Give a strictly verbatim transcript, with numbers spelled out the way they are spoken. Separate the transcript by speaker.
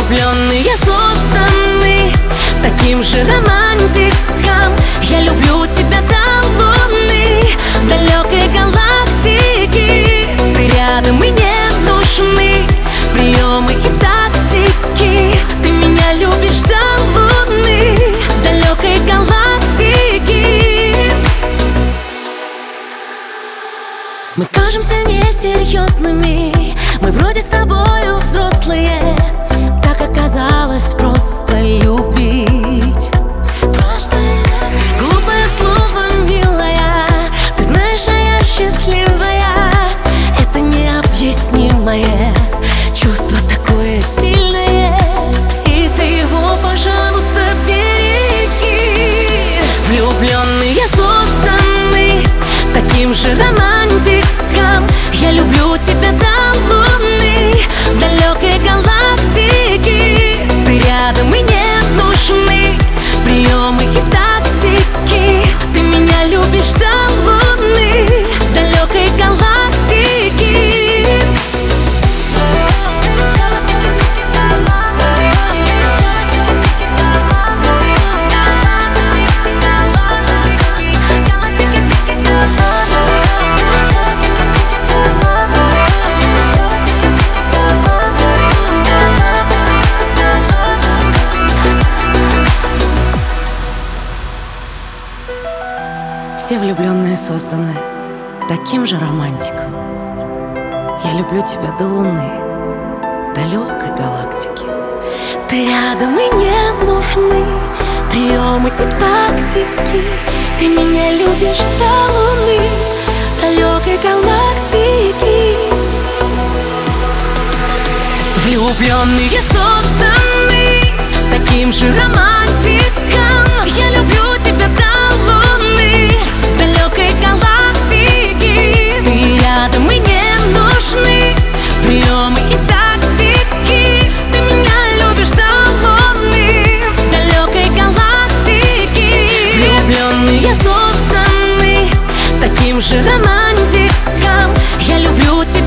Speaker 1: Влюбленные созданы таким же романтиком. Я люблю тебя до луны, далекой галактики. Ты рядом и не нужны приемы и тактики. Ты меня любишь до луны, далекой галактики. Мы кажемся несерьезными, мы вроде с тобою взрослые. Так оказалось просто любить. Просто глупое слово, милая. Ты знаешь, а я счастливая. Это необъяснимое чувство, такое сильное. И ты его, пожалуйста, береги. Влюбленные созданы таким же романтиком. Я люблю тебя до луны, далекой галактики. Ты рядом и не нужны приемы и тактики. Ты меня любишь до луны, далекой галактики.
Speaker 2: Все влюбленные созданы таким же романтиком. Я люблю тебя до луны, далекой галактики.
Speaker 1: Ты рядом и не нужны приемы и тактики. Ты меня любишь до луны, далекой галактики. Влюбленные созданы таким же романтиком. Я люблю тебя до луны, далекой галактики. Ты рядом и не нужны приемы и тактики. Ты меня любишь до луны, далекой галактики. Влюбленные созданы таким же романтиком. Я люблю тебя